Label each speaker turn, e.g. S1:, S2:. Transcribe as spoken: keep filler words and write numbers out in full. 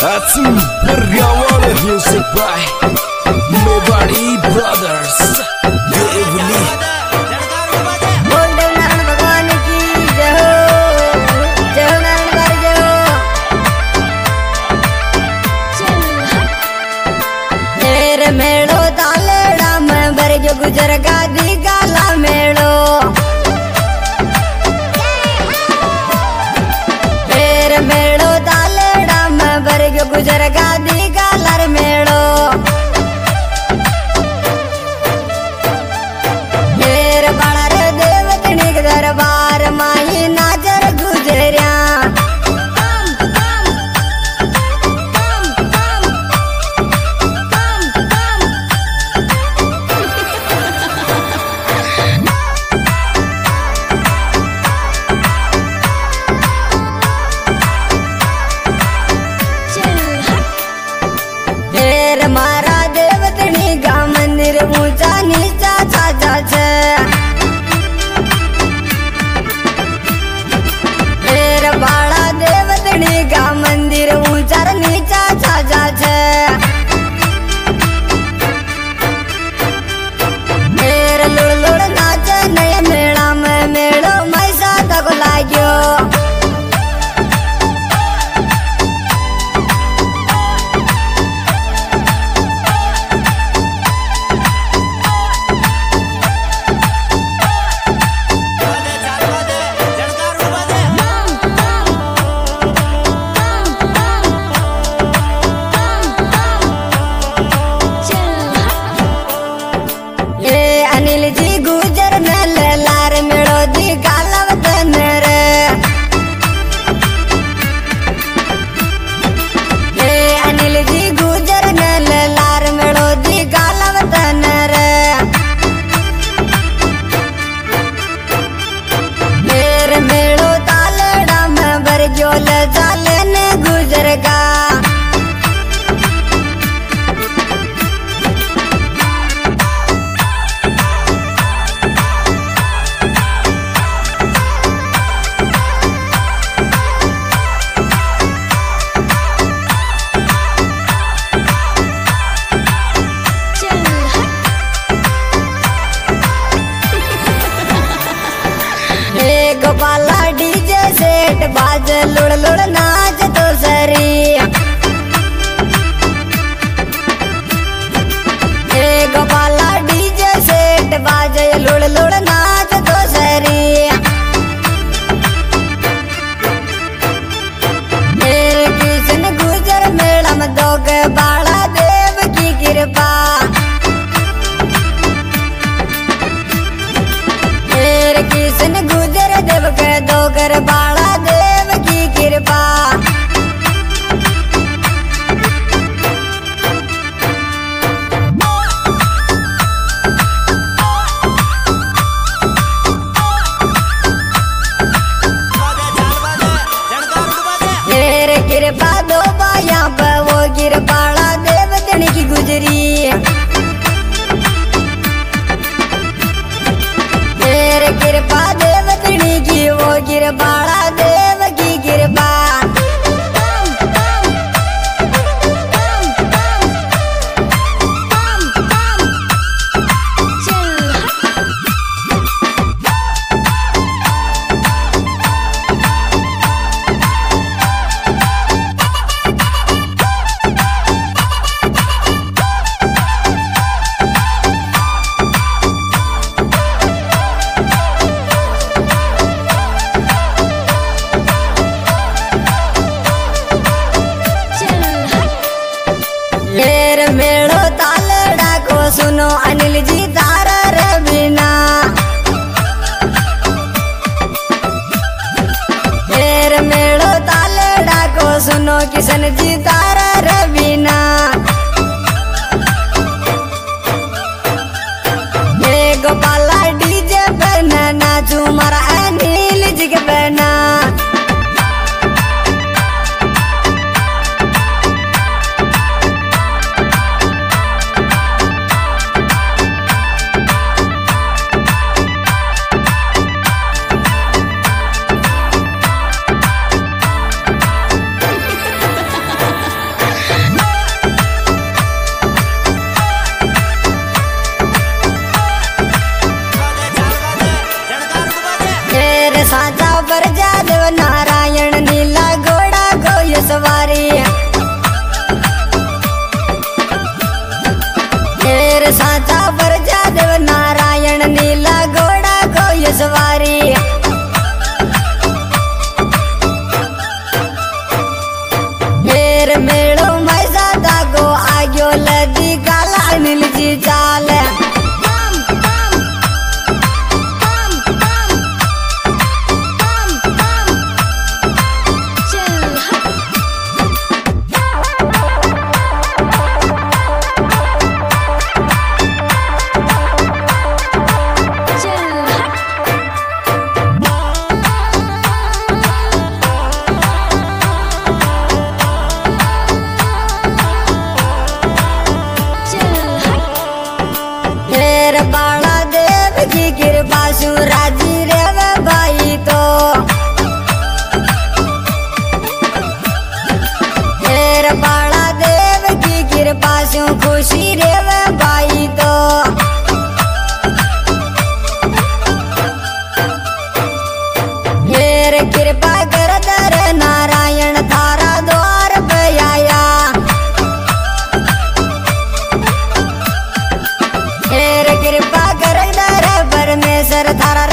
S1: Atsu Pergawal Music by Mewari Brothers Devli
S2: बोल नारायण भगवान की जय हो जय हो नारायण बार जय हो तेरे मेड़ो तालेड़ा में बर जो गुजर गादी गाला मेड़ो तेरे मेड़ो तालेड़ा में बर जो गुजर गादी गालर मेड़ो दरबार माही नाजर गुजरिया ढेर मारा देवतनी गा मंदिर ऊंचा नीचा छाजा छे बाड़ा देवतनी का मंदिर ऊंचा नीचा छाजा छे मेरे लुड़ लुड़ नाचे नए मेड़ा में मेड़ो मैसा तक लाग्यो अनिल जी गुजर नल लार मेड़ो दी गालवत नरे ए अनिल जी गुजर नल लार मेड़ो दी गालवत नरे मेरे मेड़ो तालेड़ा में बर जोल चाले ने गुजर गा गोपाला डीजे सेट बाज लुड़ लुड़ नाच तो सरी ए गोपाला डीजे सेट बाज लुड़ लुड़ नाच तो सरी मेरे किशन गुजर मेला में दो के बाड़ा देव की कृपा मेरे किशन गुजर देव के दो कर बाड़ा देव की कृपा मेरे कृपा दो बाया पे वो गिर बाड़ा देव तन की गुजरी मेरे कृपा देवतनी की वो गिर बाड़ा देव की कृपा मेरे मेड़ो तालेड़ा को सुनो अनिल जी तारा रे बिना मेरे मेड़ो तालेड़ा को सुनो किशन जी तारा रे बिना ये गोपाला डीजे पे नाचू मारा अनिल जी के बना साचा प्रजा देव नारायण नीला घोड़ा को यशवारी हेर मेड़ो मैसा दागो आग्यो लदी काला नील जी चाल बाला देव की कृपा सुराजी रेव भाई तो हेर बाला देव की कृपा सु खुशी रेव भाई तो हेर कृपा कर दर नारायण थारा द्वार पे आया हेर कृपा कर दर परमेश्वर थारा